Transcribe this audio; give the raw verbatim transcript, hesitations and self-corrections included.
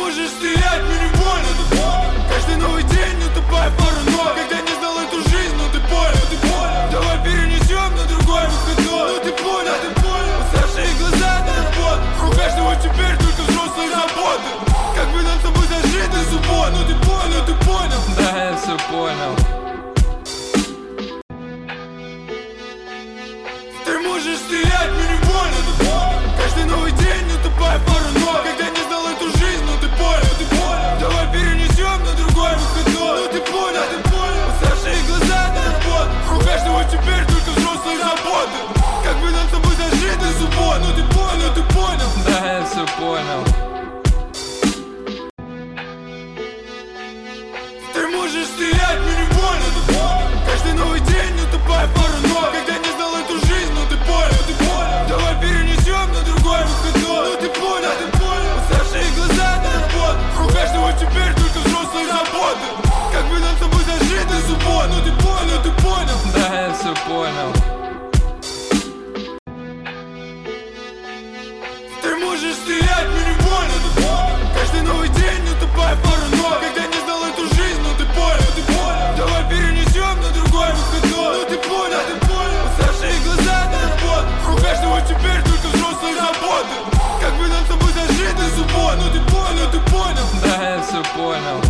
можешь стоять, мне не больно. Каждый новый день утопая в паранойи. Когда не знал эту жизнь, ну ты понял, ты понял. Давай перенесем на другой выходной. Ну ты понял, ты понял. Уставшие глаза на работу. У каждого теперь только взрослые заботы. Как бы нам с тобой зажить до субботы. Ну ты понял, ты понял. Да, я все понял. Ты можешь стоять, мне не больно. Каждый новый день утопая в паранойи. Когда не знал эту жизнь, ну ты понял, ты понял. Давай перенесем на другой выходной. Ну ты понял, ты понял. Уставшие глаза на работу. У каждого теперь только взрослые заботы. Как бы нам с тобой зажить до субботы. Ну ты понял, ты понял. Да, я все понял. Ты можешь стоять, мне не больно. Каждый новый день утопая в паранойи. Когда не знал эту жизнь, ну ты понял, ты понял. Давай перенесем на другой выходной. Ну ты понял, ты понял. Уставшие глаза на работу. У каждого теперь только взрослые заботы. Как бы нам с тобой зажить до субботы. Ну ты понял, ты понял. Да, я все понял. Ты можешь стоять, мне не больно. Каждый новый день утопая в паранойи. Когда не знал эту жизнь, ну ты понял, ты понял. Давай перенесем на другой выходной. Ну ты понял, ты понял. Уставшие глаза на работу. У каждого теперь только взрослые заботы. Как бы нам с тобой зажить до субботы. Ну ты понял, ты понял. Да, я все понял.